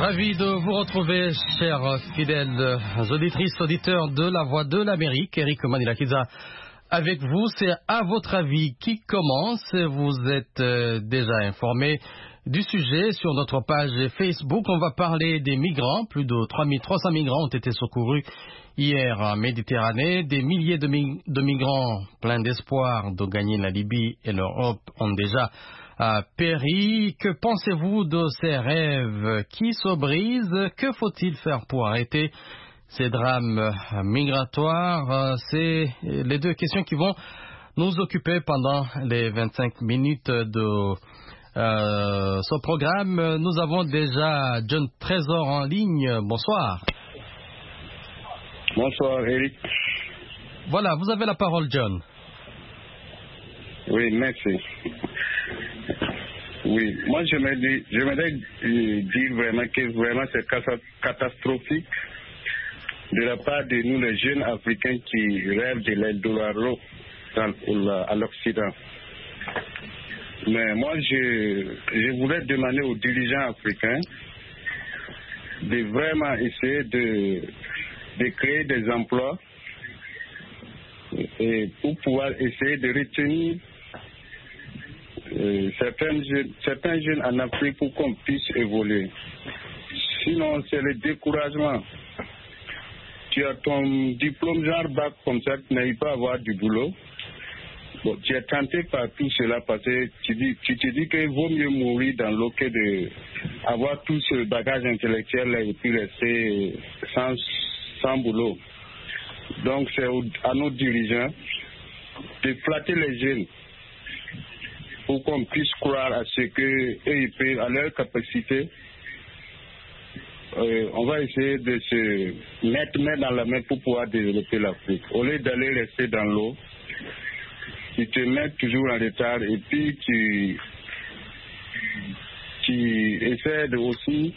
Ravi de vous retrouver, chers fidèles auditrices, auditeurs de La Voix de l'Amérique. Eric Manilakiza avec vous. C'est à votre avis qui commence. Vous êtes déjà informés du sujet sur notre page Facebook. On va parler des migrants. Plus de 3300 migrants ont été secourus hier en Méditerranée. Des milliers de migrants pleins d'espoir de gagner la Libye et l'Europe ont déjà péri. Que pensez-vous de ces rêves qui se brisent? Que faut-il faire pour arrêter ces drames migratoires? C'est les deux questions qui vont nous occuper pendant les 25 minutes de ce programme. Nous avons déjà John Trésor en ligne. Bonsoir. Bonsoir, Eric. Voilà, vous avez la parole, John. Oui, merci. Oui, moi j'aimerais dire vraiment que c'est catastrophique de la part de nous les jeunes Africains qui rêvent de l'Eldorado à l'Occident. Mais moi je voulais demander aux dirigeants africains de vraiment essayer de créer des emplois et pour pouvoir essayer de retenir certains jeunes en Afrique pour qu'on puisse évoluer. Sinon, c'est le découragement. Tu as ton diplôme genre bac comme ça, tu n'arrives pas à avoir du boulot. Bon, tu es tenté par tout cela parce que tu te dis qu'il vaut mieux mourir dans l'eau que d'avoir tout ce bagage intellectuel et puis rester sans boulot. Donc, c'est à nos dirigeants de flatter les jeunes pour qu'on puisse croire à ce que à leur capacité. On va essayer de se mettre main dans la main pour pouvoir développer l'Afrique. Au lieu d'aller rester dans l'eau, tu te mets toujours en retard et puis tu essaies de aussi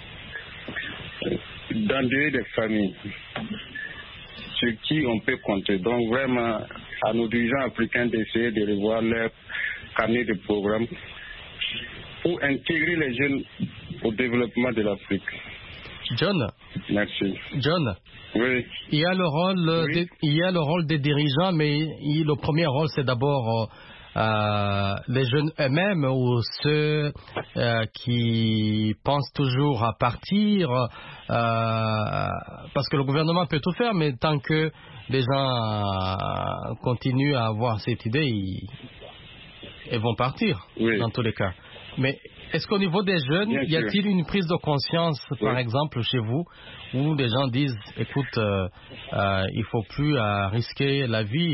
d'endurer des familles sur qui on peut compter. Donc vraiment, à nos dirigeants africains d'essayer de revoir leur carnet de programme pour intégrer les jeunes au développement de l'Afrique. John. Merci. John. Oui. Il y a le rôle des dirigeants, mais le premier rôle, c'est d'abord les jeunes eux-mêmes ou ceux qui pensent toujours à partir, parce que le gouvernement peut tout faire, mais tant que les gens continuent à avoir cette idée, ils vont partir, oui, dans tous les cas. Mais est-ce qu'au niveau des jeunes, y a-t-il une prise de conscience, par exemple, chez vous, où les gens disent, écoute, il ne faut plus risquer la vie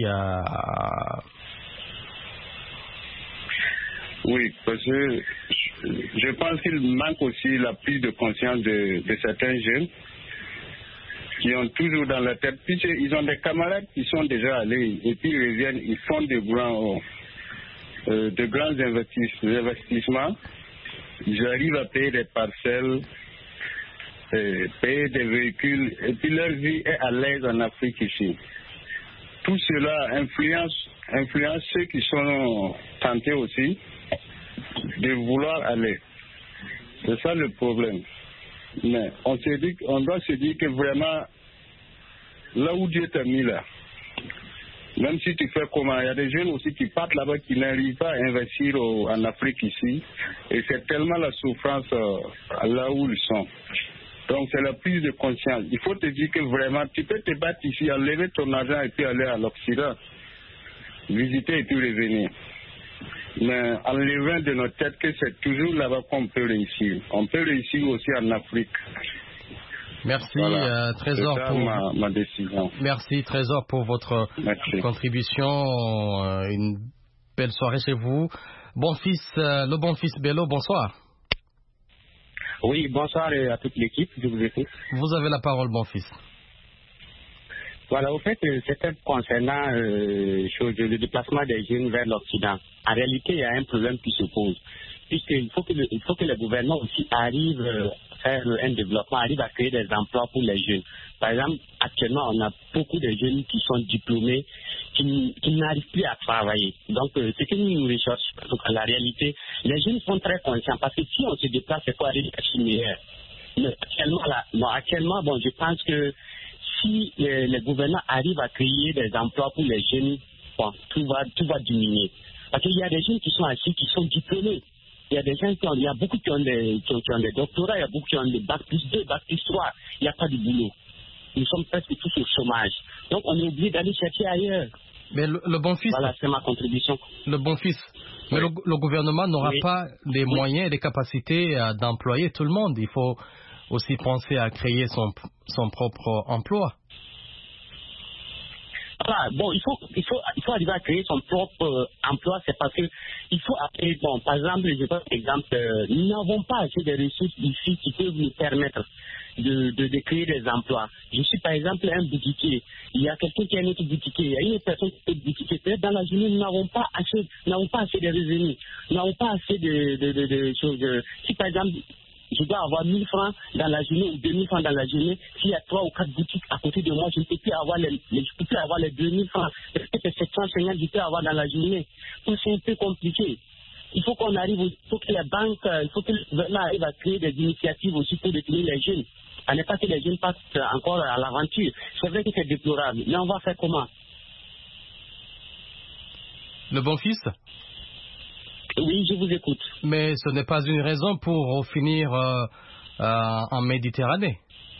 Oui, parce que je pense qu'il manque aussi la prise de conscience de certains jeunes qui ont toujours dans la tête, puisqu'ils ont des camarades qui sont déjà allés, et puis ils reviennent, ils font de grands investissements, ils arrivent à payer des parcelles, payer des véhicules, et puis leur vie est à l'aise en Afrique ici. Tout cela influence ceux qui sont tentés aussi de vouloir aller. C'est ça le problème. Mais on doit se dire que vraiment, là où Dieu t'a mis là, même si tu fais comment, il y a des jeunes aussi qui partent là-bas qui n'arrivent pas à investir en Afrique ici. Et c'est tellement la souffrance là où ils sont. Donc c'est la prise de conscience. Il faut te dire que vraiment, tu peux te battre ici, enlever ton argent et puis aller à l'Occident, visiter et puis revenir. Mais enlevant de notre tête que c'est toujours là-bas qu'on peut réussir. On peut réussir aussi en Afrique. Merci, voilà. Trésor, pour ma décision. Merci, Trésor, pour votre contribution. Une belle soirée chez vous. Le bon fils Bello, bonsoir. Oui, bonsoir à toute l'équipe, je vous écoute. Vous avez la parole, bon fils. Voilà, au fait, c'était concernant le déplacement des jeunes vers l'Occident. En réalité, il y a un problème qui se pose. Puisqu'il faut que le gouvernement aussi arrive à faire un développement, arrive à créer des emplois pour les jeunes. Par exemple, actuellement, on a beaucoup de jeunes qui sont diplômés, qui n'arrivent plus à travailler. Donc, ce que nous recherchons, en la réalité, les jeunes sont très conscients. Parce que si on se déplace, c'est pour aller chercher meilleur. Mais actuellement, bon, je pense que si les gouvernants arrivent à créer des emplois pour les jeunes, bon, tout va diminuer. Parce qu'il y a des jeunes qui sont assis, qui sont diplômés. Il y a des gens il y a beaucoup qui ont des doctorats, il y a beaucoup qui ont des bac plus 2, bac plus 3. Il n'y a pas de boulot. Nous sommes presque tous au chômage. Donc on est obligé d'aller chercher ailleurs. Mais le bon fils. Voilà, c'est ma contribution. Le bon fils. Mais oui. le gouvernement n'aura pas les moyens et les capacités d'employer tout le monde. Il faut aussi penser à créer son propre emploi. Voilà, bon, il faut arriver à créer son propre emploi, c'est parce que il faut appeler, bon, par exemple, je donne un exemple, nous n'avons pas assez de ressources ici qui peuvent nous permettre de créer des emplois. Je suis par exemple un boutiquier, il y a quelqu'un qui est un autre boutiquier, il y a une personne qui est boutiquier, peut-être dans la journée nous n'avons pas assez de revenus, nous n'avons pas assez de choses. Si par exemple, je dois avoir 1000 francs dans la journée ou 2000 francs dans la journée. S'il y a 3 ou 4 boutiques à côté de moi, je ne peux plus avoir les 2000 francs. Peut-être que 750 je peux avoir dans la journée. Donc c'est un peu compliqué. Il faut qu'on arrive, il faut que les banques, il faut que le gouvernement arrive à créer des initiatives aussi pour détenir les jeunes. À ne pas que les jeunes passent encore à l'aventure. C'est vrai que c'est déplorable. Mais on va faire comment? Le bon fils? Oui, je vous écoute. Mais ce n'est pas une raison pour finir en Méditerranée.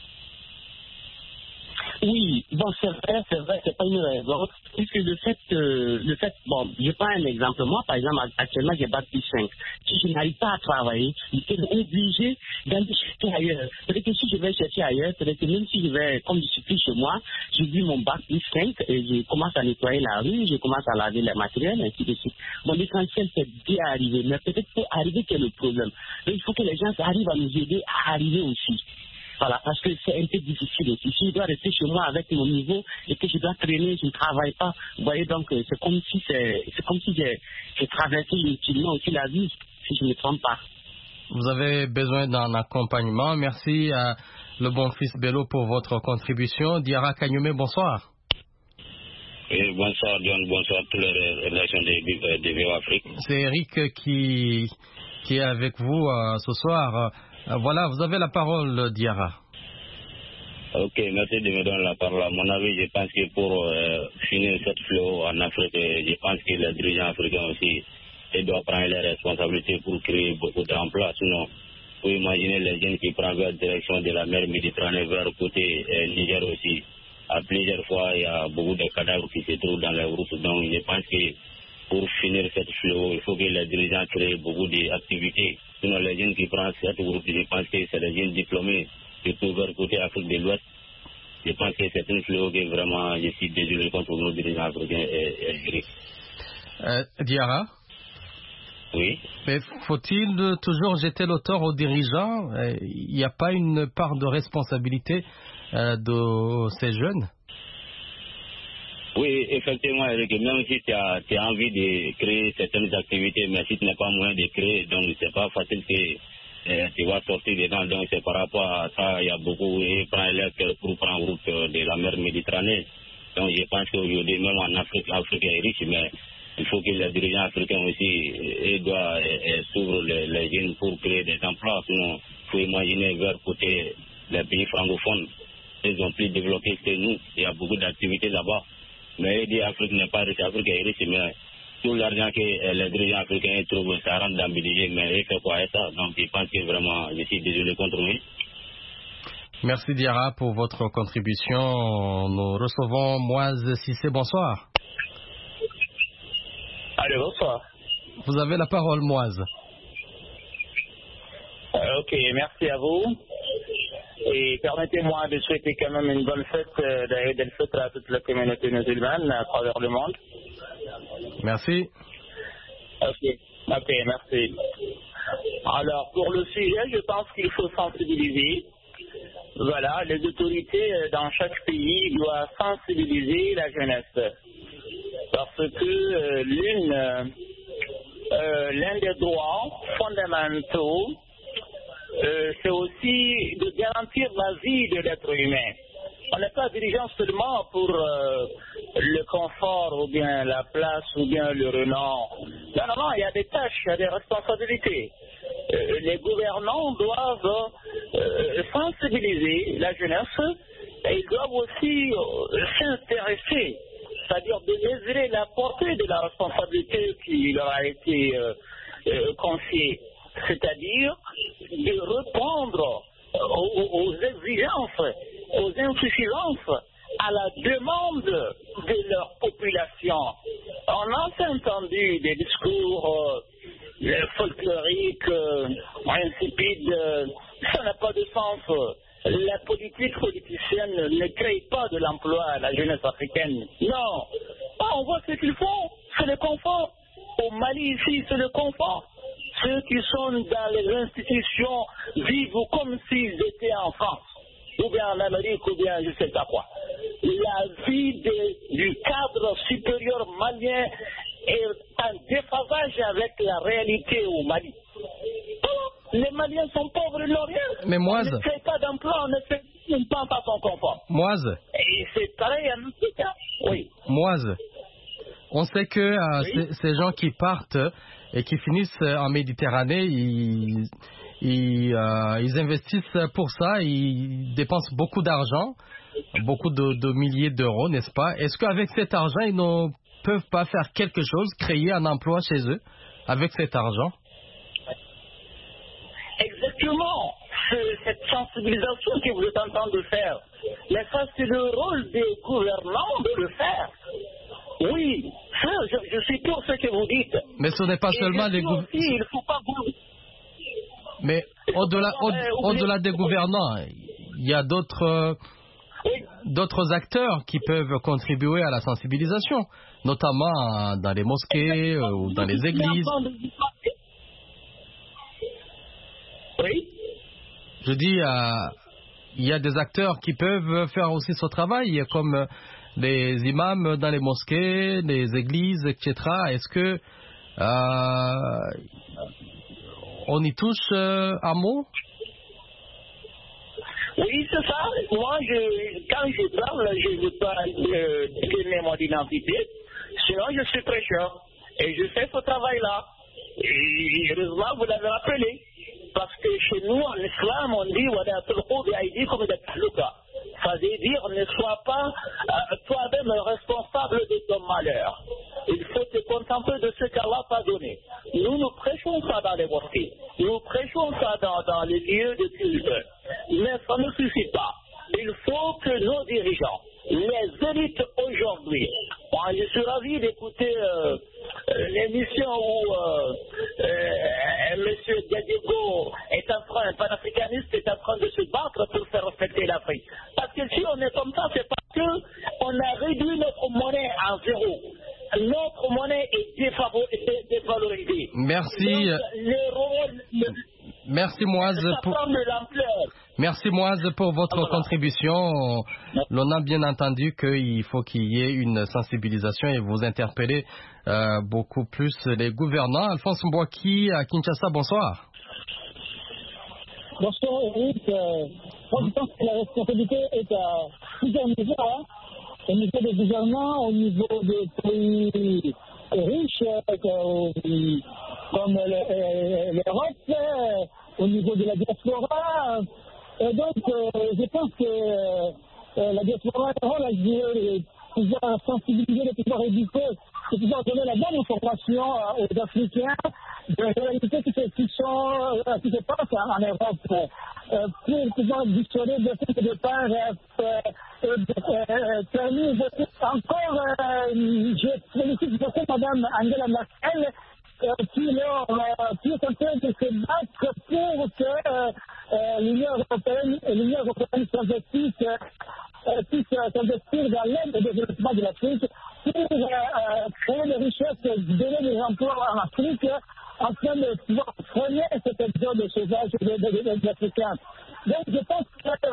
Oui, bon, c'est vrai, c'est pas une raison. Puisque le fait, bon, je prends un exemple. Moi, par exemple, actuellement, j'ai bac plus 5. Si je n'arrive pas à travailler, je suis obligé d'aller chercher ailleurs. Peut-être que si je vais chercher ailleurs, peut-être que même si je vais, comme je suis plus chez moi, j'ai vu mon bac plus 5 et je commence à nettoyer la rue, je commence à laver les matériels, ainsi de suite. Bon, l'essentiel, c'est bien arriver. Mais peut-être pour arriver, quel est le problème? Donc, il faut que les gens arrivent à nous aider à arriver aussi. Voilà, parce que c'est un peu difficile aussi. Si je dois rester chez moi avec mon niveau et que je dois traîner, je ne travaille pas. Vous voyez, donc c'est comme si j'ai traversé inutilement aussi la vie, si je ne me trompe pas. Vous avez besoin d'un accompagnement. Merci à le bon fils Bello pour votre contribution. Diarra Kagnoumé, bonsoir. Oui, bonsoir John, bonsoir à toutes les relations de VO Afrique. C'est Eric qui est avec vous ce soir. Voilà, vous avez la parole, Diarra. Ok, merci de me donner la parole. À mon avis, je pense que pour finir cette fléau en Afrique, je pense que les dirigeants africains aussi doivent prendre les responsabilités pour créer beaucoup d'emplois. Sinon, vous imaginez les jeunes qui prennent la direction de la mer Méditerranée vers le côté Niger aussi. À plusieurs fois, il y a beaucoup de cadavres qui se trouvent dans les routes. Donc, je pense que pour finir cette fléau, il faut que les dirigeants créent beaucoup d'activités. Sinon, les jeunes qui prennent cette route, je pense que c'est les jeunes diplômés, surtout vers le côté Afrique de l'Ouest. Je pense que c'est une fléau que vraiment, je suis désolé contre nos dirigeants africains et grecs. Diarra? Oui. Mais faut-il toujours jeter le tort aux dirigeants? Il n'y a pas une part de responsabilité de ces jeunes? Oui, effectivement, Eric, même si tu as envie de créer certaines activités, mais si tu n'as pas moyen de créer, donc c'est pas facile que tu vas sortir dedans. Donc c'est par rapport à ça, il y a beaucoup qui prennent l'air pour prendre route de la mer Méditerranée. Donc je pense qu'aujourd'hui, même en Afrique, l'Afrique est riche, mais il faut que les dirigeants africains aussi doivent s'ouvrir les jeunes pour créer des emplois. Sinon, il faut imaginer vers côté les pays francophones. Ils ont plus développé que nous. Il y a beaucoup d'activités là-bas. Mais l'Afrique n'est pas riche, l'Afrique est riche, mais tout l'argent que les dirigeants africains trouvent, ça rentre dans le budget, mais ils font quoi avec ça? Donc je pense que vraiment, je suis désolé contre lui. Merci Diarra pour votre contribution. Nous recevons Moise Sissé, bonsoir. Allez, bonsoir. Vous avez la parole, Moise. Ok, merci à vous. Et permettez-moi de souhaiter quand même une bonne fête d'Aïd el-Fitr à toute la communauté musulmane à travers le monde. Merci. Ok, merci. Alors, pour le sujet, je pense qu'il faut sensibiliser. Voilà, les autorités dans chaque pays doivent sensibiliser la jeunesse. Parce que l'un des droits fondamentaux, c'est aussi de garantir la vie de l'être humain. On n'est pas dirigeant seulement pour le confort ou bien la place ou bien le renom. Non, il y a des tâches, il y a des responsabilités. Les gouvernants doivent sensibiliser la jeunesse, et ils doivent aussi s'intéresser, c'est-à-dire de mesurer la portée de la responsabilité qui leur a été confiée, c'est-à-dire de répondre aux exigences, aux insuffisances, à la demande de leur population. On a entendu des discours folkloriques, insipides, ça n'a pas de sens. La politique politicienne ne crée pas de l'emploi à la jeunesse africaine. Non. On voit ce qu'ils font, c'est le confort. Au Mali, ici, c'est le confort. Ceux qui sont dans les institutions vivent comme s'ils étaient en France, ou bien en Amérique, ou bien je ne sais pas quoi. La vie du cadre supérieur malien est en déphasage avec la réalité au Mali. Les Maliens sont pauvres, ils n'ont rien. Mais Moise, on ne crée pas d'emploi, on ne prend pas son confort. Moise. Et c'est pareil en Afrique. Oui. Moise, on sait que oui. ces gens qui partent et qui finissent en Méditerranée, ils investissent pour ça, ils dépensent beaucoup d'argent, beaucoup de milliers d'euros, n'est-ce pas? Est-ce qu'avec cet argent, ils ne peuvent pas faire quelque chose, créer un emploi chez eux, avec cet argent? Exactement, c'est cette sensibilisation que vous êtes en train de faire. Mais ça, c'est le rôle des gouvernants de le faire. Oui, ça, je suis pour ce que vous dites. Mais ce n'est pas seulement les gouvernants. Il ne faut pas vous... Mais au-delà des gouvernants, il y a d'autres acteurs qui peuvent contribuer à la sensibilisation, notamment dans les mosquées ou dans les églises. Oui. Je dis, il y a des acteurs qui peuvent faire aussi ce travail, comme les imams dans les mosquées, les églises, etc. Est-ce que on y touche un mot? Oui, c'est ça. Moi, quand je parle, je ne veux pas donner mon identité. Sinon, je suis prêcheur. Et je fais ce travail-là. Et heureusement, vous l'avez rappelé. Parce que chez nous, en islam, on dit ça veut dire ne sois pas toi-même responsable de ton malheur. Il faut te contenter de ce qu'Allah t'a donné. Nous prêchons ça dans les mosquées. Nous prêchons ça dans les lieux de culte. Mais ça ne suffit pas. Il faut que nos dirigeants, les élites aujourd'hui, moi je suis ravi d'écouter l'émission où M. Gadiego est en train, un panafricaniste est en train de se battre pour faire respecter l'Afrique. Parce que si on est comme ça, c'est parce qu'on a réduit notre monnaie à zéro. Notre monnaie est dévalorisée. Merci. Merci Moise pour votre contribution. L'on a bien entendu qu'il faut qu'il y ait une sensibilisation et vous interpellez beaucoup plus les gouvernants. Alphonse Mbouaki à Kinshasa, bonsoir. Bonsoir Eric. Moi je pense que la responsabilité est à plusieurs niveaux. Au niveau des gouvernants, au niveau des pays riches comme l'Europe, au niveau de la diaspora. Et donc, je pense que la diaspora a un rôle à jouer, de pouvoir sensibiliser, de pouvoir éduquer, de pouvoir donner la bonne information aux Africains de la réalité qui se passe en Europe, pour pouvoir dissuader de ce départ encore, je félicite beaucoup Mme Angela Merkel qui est en train de se battre pour que l'Union européenne puisse s'investir dans l'aide au développement de l'Afrique pour créer des richesses, donner des emplois en Afrique afin de pouvoir freiner cet exode sauvage des Africains. Donc je pense que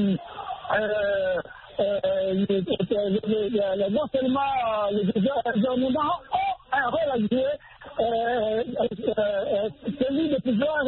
non seulement les gouvernements ont un rôle à jouer, celui de pouvoir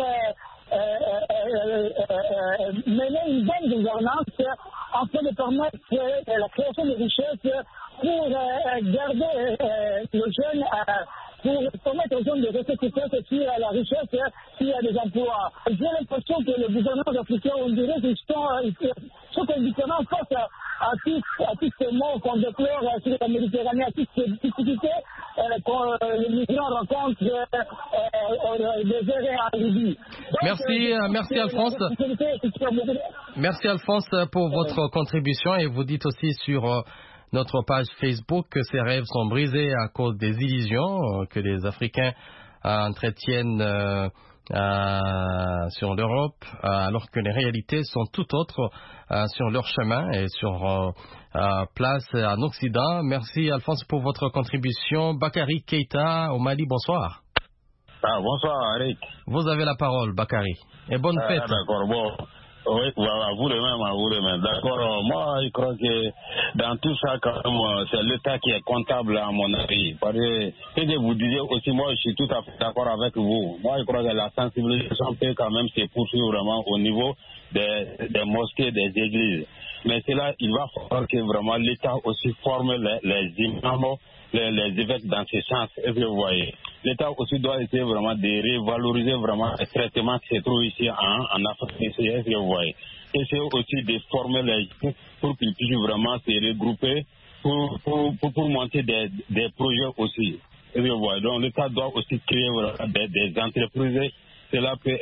mener une bonne gouvernance afin de permettre la création de richesses pour garder les jeunes pour permettre aux gens de rester coupés s'il y a la richesse, s'il y a des emplois. J'ai l'impression que les gouvernements africains, on dirait qu'ils sont conditionnés face à tous ces mots qu'on déplore sur la Méditerranée, à toutes ces difficultés que les migrants rencontrent au désert et en Libye. Merci Alphonse. Merci Alphonse pour votre contribution, et vous dites aussi sur notre page Facebook que ces rêves sont brisés à cause des illusions que les Africains entretiennent sur l'Europe, alors que les réalités sont tout autres sur leur chemin et sur place en Occident. Merci Alphonse pour votre contribution. Bakary Keita au Mali, bonsoir. Bonsoir Eric. Vous avez la parole, Bakary. Et bonne fête. D'accord, bon. Oui, voilà, vous le même. D'accord, moi, je crois que dans tout ça, quand même, c'est l'État qui est comptable, à mon avis. Parce que, ce que vous disiez aussi, moi, je suis tout à fait d'accord avec vous. Moi, je crois que la sensibilisation peut quand même se poursuivre vraiment au niveau des mosquées, des églises. Mais c'est là, il va falloir que vraiment l'État aussi forme les imams, les évêques dans ce sens, et vous voyez. L'État aussi doit essayer vraiment de revaloriser vraiment les traitements qui se trouvent ici en Afrique, et vous voyez. Essayer aussi de former les gens pour qu'ils puissent vraiment se regrouper pour monter des projets aussi. Et vous voyez. Donc l'État doit aussi créer vraiment des entreprises. Cela peut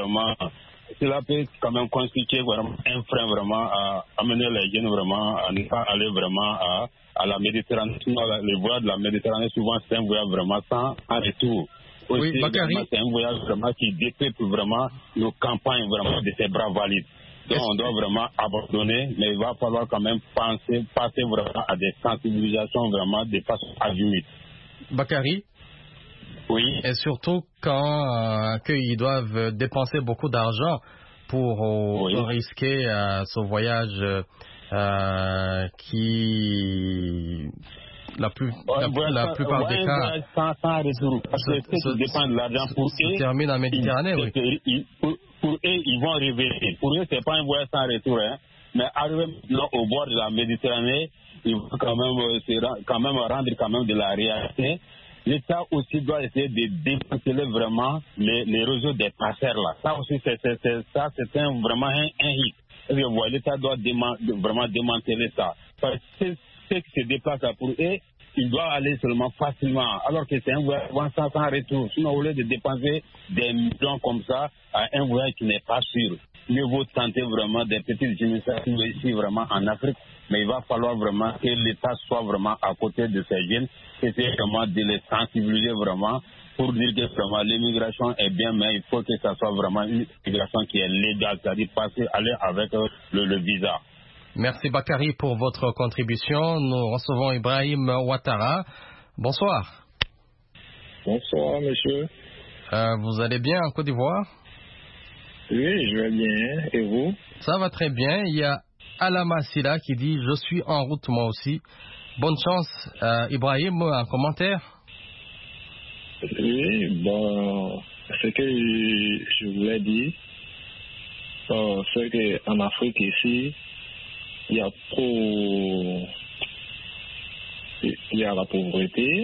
quand même constituer vraiment un frein vraiment à amener les jeunes vraiment à ne pas aller vraiment à la Méditerranée. Sinon, le voyage de la Méditerranée, souvent, c'est un voyage vraiment sans retour. Aussi, oui, Bakary. C'est un voyage vraiment qui dépeuple vraiment nos campagnes vraiment de ces bras valides. Donc, on doit vraiment abandonner, mais il va falloir quand même passer vraiment à des sensibilisations vraiment de façon adulte. Bakary. Oui. Et surtout quand ils doivent dépenser beaucoup d'argent pour risquer ce voyage qui, la plupart des cas, sans retour. Parce que ce qui dépend de l'argent pour eux, termine en Méditerranée, oui. Pour eux, ils vont révéler. Pour eux, c'est pas un voyage sans retour, hein. Mais arriver au bord de la Méditerranée, ils vont quand même rendre quand même de la réalité. L'État aussi doit essayer de démanteler vraiment les réseaux des passeurs là. Ça aussi, c'est vraiment un hit. L'État doit vraiment démanteler ça. Parce que ceux qui se déplacent là pour eux, ils doivent aller seulement facilement. Alors que c'est un voyage sans retour. Sinon, au lieu de dépenser des millions comme ça à un voyage qui n'est pas sûr, mieux vaut tenter vraiment des petites initiatives ici vraiment en Afrique. Mais il va falloir vraiment que l'État soit vraiment à côté de ces jeunes, essayer vraiment de les sensibiliser vraiment pour dire que vraiment l'immigration est bien, mais il faut que ça soit vraiment une immigration qui est légale, c'est-à-dire aller avec le visa. Merci Bakary pour votre contribution. Nous recevons Ibrahim Ouattara. Bonsoir. Bonsoir monsieur. Vous allez bien en Côte d'Ivoire? Oui, je vais bien. Et vous? Ça va très bien. Il y a Alama Silla qui dit « Je suis en route moi aussi ». Bonne chance. Ibrahim, un commentaire? Oui, bon, ce que je voulais dire, c'est qu'en Afrique ici, il y a la pauvreté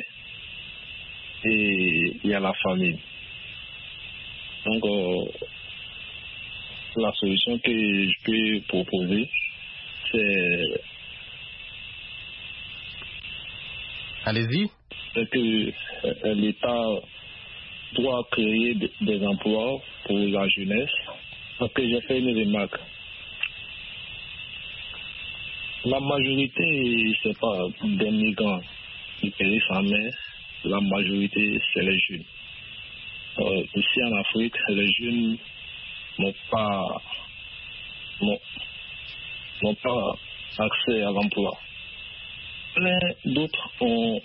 et il y a la famine. Donc, la solution que je peux proposer, c'est... Allez-y. C'est que l'État doit créer des emplois pour la jeunesse. Parce que j'ai fait une remarque. La majorité, c'est pas des migrants qui périssent en mer. La majorité, c'est les jeunes. Ici en Afrique, les jeunes n'ont pas accès à l'emploi. Mais d'autres ont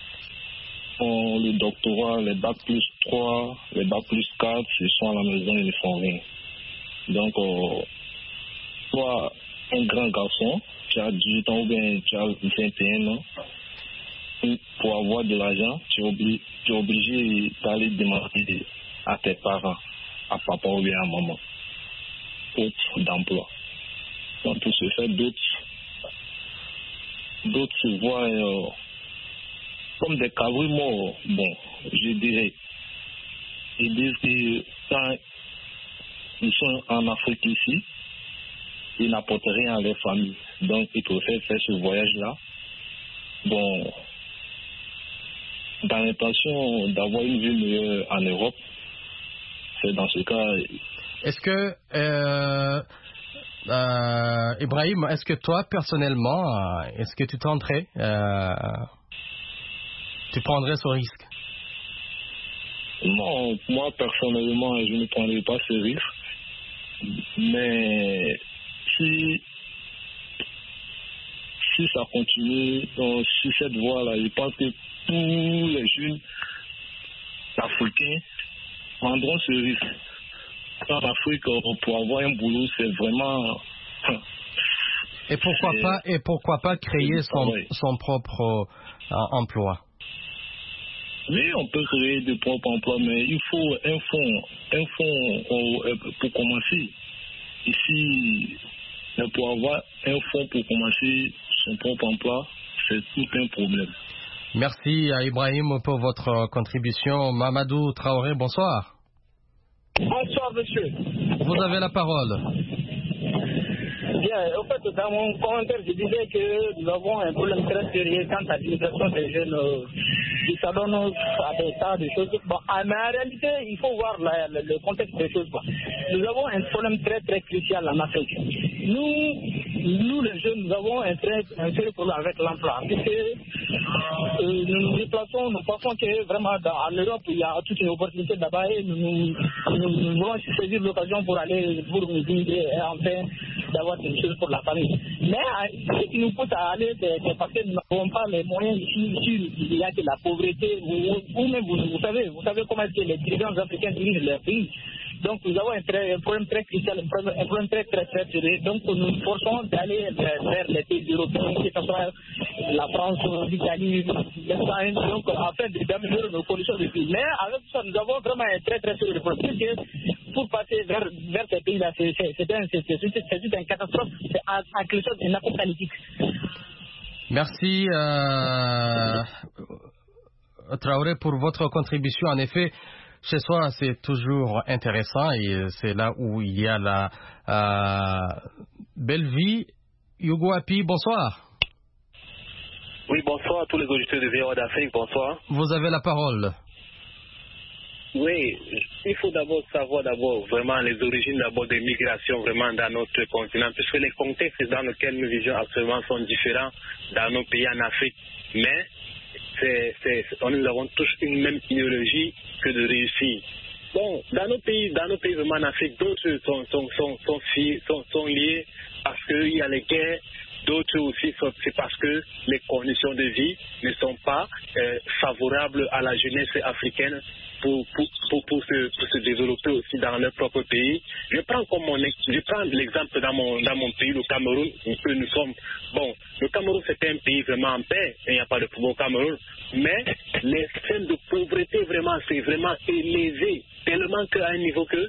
le doctorat, les bac plus 3, les bac plus 4, ils sont à la maison, ils ne font rien. Donc, toi, un grand garçon, tu as 18 ans ou bien tu as 21 ans, pour avoir de l'argent, tu es obligé d'aller demander à tes parents, à papa ou bien à maman, faute d'emploi. Donc, pour ce fait, d'autres se voient comme des cabris morts. Bon, je dirais. Ils disent que quand ils sont en Afrique ici, ils n'apportent rien à leur famille. Donc, ils préfèrent faire ce voyage-là. Bon, dans l'intention d'avoir une vie meilleure en Europe, c'est dans ce cas. Est-ce que, Ibrahim, est-ce que toi, personnellement, est-ce que tu tenterais, tu prendrais ce risque? Non, moi, personnellement, je ne prendrais pas ce risque. Mais si ça continue, si cette voie-là, je pense que tous les jeunes africains prendront ce risque. En Afrique, pour avoir un boulot, c'est vraiment... Et pourquoi pas créer son propre emploi? Oui, on peut créer de propres emplois, mais il faut un fonds pour commencer. Ici, pour avoir un fonds pour commencer son propre emploi, c'est tout un problème. Merci à Ibrahim pour votre contribution. Mamadou Traoré, bonsoir. Bonsoir, monsieur. Vous avez la parole. Bien, en fait, dans mon commentaire, je disais que nous avons un problème très sérieux quant à l'immigration des jeunes qui s'adonnent à des tas de choses. Bon, mais en réalité, il faut voir le contexte des choses. Nous avons un problème très très crucial en Afrique. Nous les jeunes, nous avons un sérieux problème avec l'emploi. Puisque nous nous déplaçons, nous pensons que vraiment en Europe, il y a toute une opportunité là-bas et nous voulons saisir l'occasion pour aller pour nous immigrer et enfin d'avoir des choses pour la famille. Mais ce qui nous pousse à aller, c'est parce que nous n'avons pas les moyens ici, il y a de la pauvreté, ou même vous savez comment est-ce que les dirigeants africains dirigent leur pays. Donc nous avons un problème très crucial, un problème très très très sérieux. Donc nous nous forçons d'aller vers les pays européens, que ce soit la France, l'Italie, l'Espagne, donc afin d'améliorer nos conditions de vie. Mais avec ça, nous avons vraiment un très très sérieux problème. Pour passer vers ces pays-là, c'est une catastrophe, c'est en quelque chose d'apocalyptique. Merci Traoré pour votre contribution. En effet, chez soi, c'est toujours intéressant et c'est là où il y a la belle vie. Hugo Api, bonsoir. Oui, bonsoir à tous les auditeurs de VOA d'Afrique, bonsoir. Vous avez la parole. Oui, il faut d'abord savoir vraiment les origines des migrations vraiment dans notre continent, puisque les contextes dans lesquels nous vivons actuellement sont différents dans nos pays en Afrique. Mais nous avons tous une même idéologie que de réussir. Bon, dans nos pays vraiment en Afrique, d'autres sont liés parce qu'il y a les guerres. D'autres aussi, c'est parce que les conditions de vie ne sont pas favorables à la jeunesse africaine pour se développer aussi dans leur propre pays. Je prends l'exemple dans mon pays, le Cameroun, où nous sommes. Bon, le Cameroun, c'est un pays vraiment en paix, il n'y a pas de problème au Cameroun, mais les scènes de pauvreté, vraiment, c'est vraiment élevé, tellement qu'à un niveau que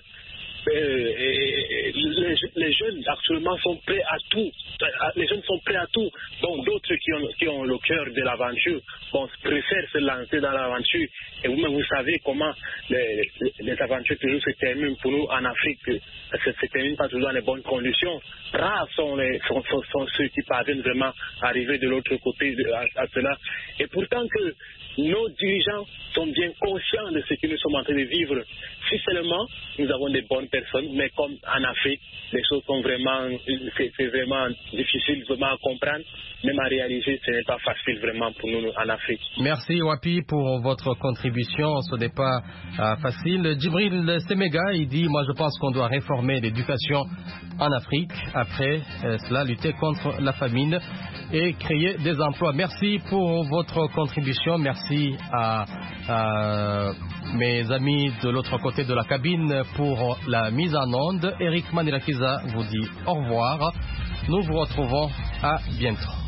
les jeunes actuellement sont prêts à tout. Les jeunes sont prêts à tout. Bon, d'autres qui ont le cœur de l'aventure, préfèrent se lancer dans l'aventure. Et vous-même, vous savez comment les aventures toujours se terminent pour nous en Afrique. Se terminent pas toujours dans les bonnes conditions. Rares sont ceux qui parviennent vraiment à arriver de l'autre côté à cela. Et pourtant que nos dirigeants sont bien conscients de ce que nous sommes en train de vivre. Si seulement nous avons des bonnes personnes, mais comme en Afrique, les choses sont c'est vraiment difficile vraiment à comprendre, même à réaliser, ce n'est pas facile vraiment pour nous en Afrique. Merci Wapi pour votre contribution, ce n'est pas facile. Djibril Semega, il dit, moi je pense qu'on doit réformer l'éducation en Afrique, après cela lutter contre la famine et créer des emplois. Merci pour votre contribution, merci à mes amis de l'autre côté de la cabine pour la mise en onde. Eric Manilakiza vous dit au revoir. Nous vous retrouvons à bientôt.